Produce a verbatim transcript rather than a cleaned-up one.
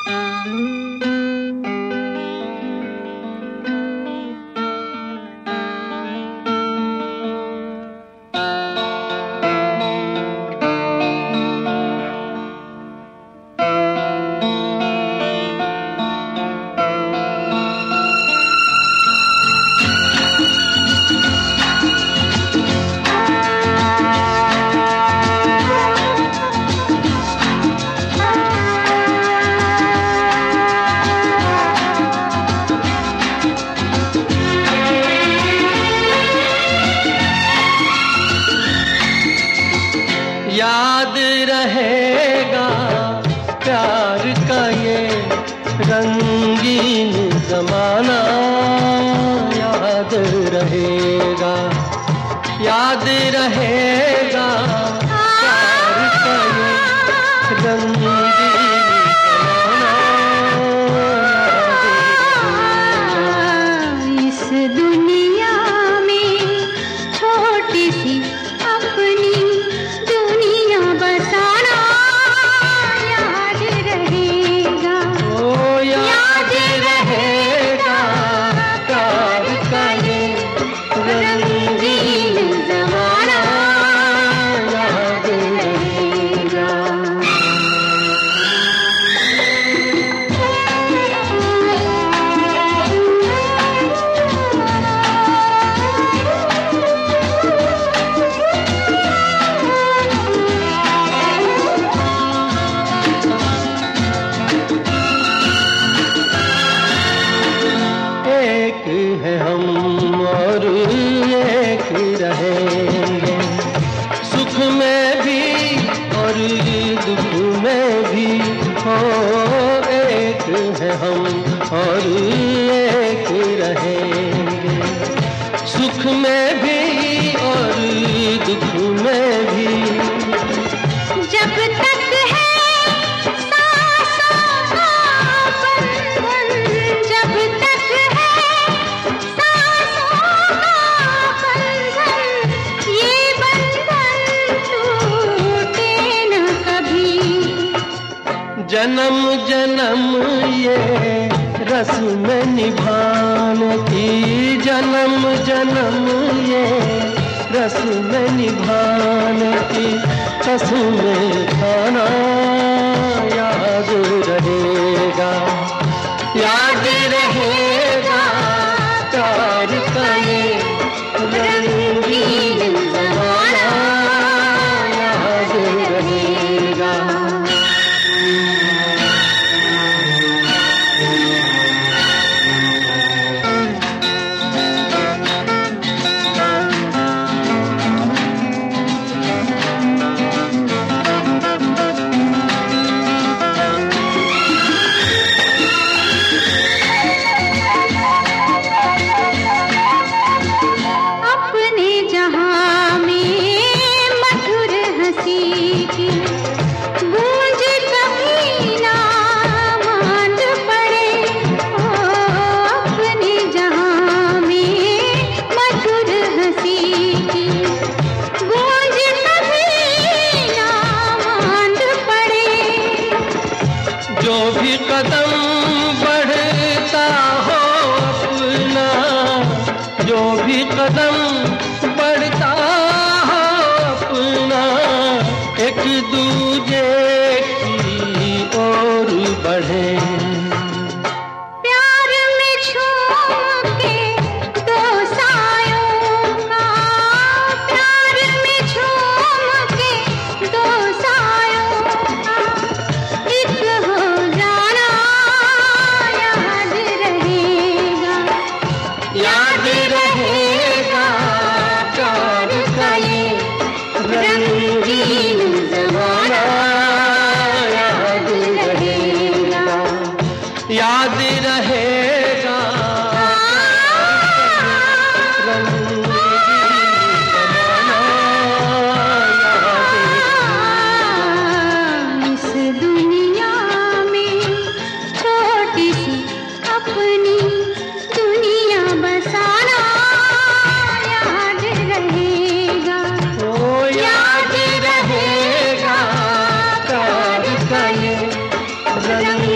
याद रहेगा प्यार का ये रंगीन ज़माना, याद रहेगा, याद रहेगा प्यार का ये रंगीन ज़माना, याद रहेगा। इस दुनिया में छोटी सी अपनी है हम और एक रहेंगे, सुख में भी और दुख में भी, हो एक है हम और एक रहेंगे, सुख में भी और दुख में भी। जब तक है सांसों का बंधन, जब तक है सांसों का बंधन, ये बंधन टूटे न कभी। जन्म जन्म ये रस्म निभाने की, जन्म जन्म ये रस्म निभाने की कसम खाना, याद रहेगा, याद रहेगा प्यार का ये रंगीन ज़माना, याद रहेगा। जो भी कदम बढ़ता हो अपना, जो भी कदम बढ़ता हो अपना, एक दूजे की ओर बढ़े। प्यार में झूम के दो सायों का, प्यार में झूम के दो सायों का, एक हो जाना याद रहेगा, याद रहेगा प्यार का ये रंगीन ज़माना, याद रहेगा, याद रहेगा रंगीन ज़माना, याद रहेगा। इस दुनिया में छोटी सी अपनी दुनिया बसाना, याद रहेगा, ओ याद रहेगा प्यार का ये रंग